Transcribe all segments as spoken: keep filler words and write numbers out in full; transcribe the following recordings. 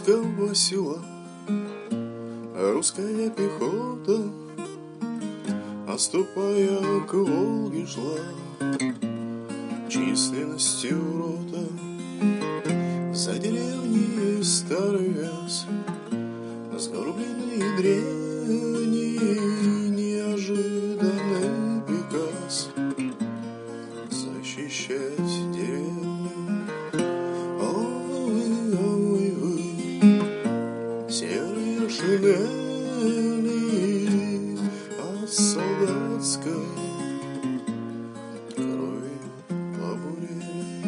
русского села. Русская пехота, отступая к Волге, шла численностью рота. За деревней старый вяз, сгорбленный древний, неожиданный приказ защищать деревню. Ой, ой, вы, серые шинели от солдатской крови побурели.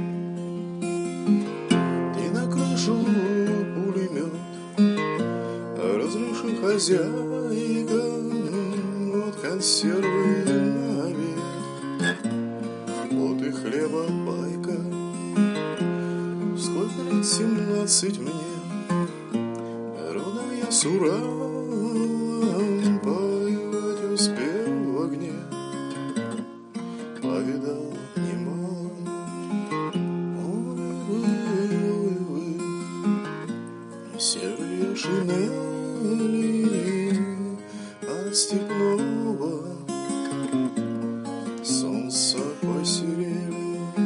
И на крышу пулемет, разрушив хозяйка, вот консервы на обед, вот и хлеба пайка. Сколько лет? Семнадцать мне, родом я с Урала, воевать успел в огне, повидал немало. Ой, вы, ой, вы, серые шинели от степного солнца посерели.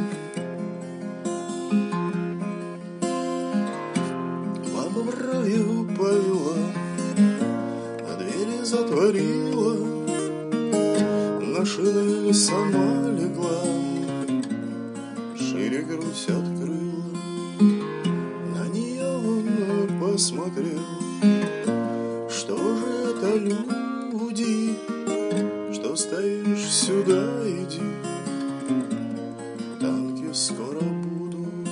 Баба в раю повела, а двери затворила, на шинель сама легла, шире грудь открыла. На нее он посмотрел. Что же это, люди, что стоишь, сюда иди, танки скоро будут.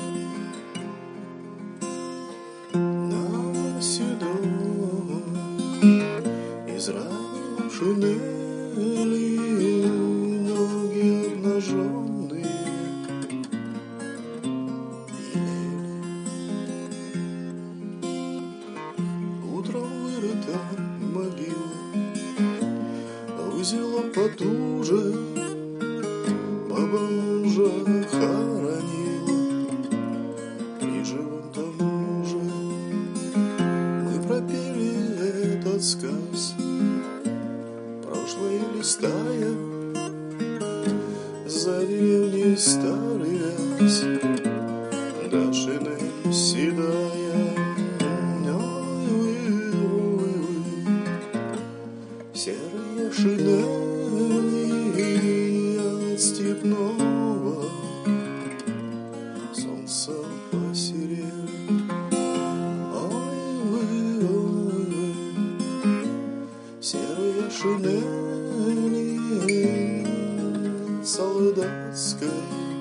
На седом израненном шинели ноги обнаженные белели. Утром вырыта могила, узела потуже, баба мужа хоронила. При живом тому же мы пропели этот сказ, прошлое листая, за деревней старый вяз, да шинель седая. Ой, вы, ой, вы, серые шинели от степного солнца посерели. Ой, вы, ой, вы, серые шинели солдатской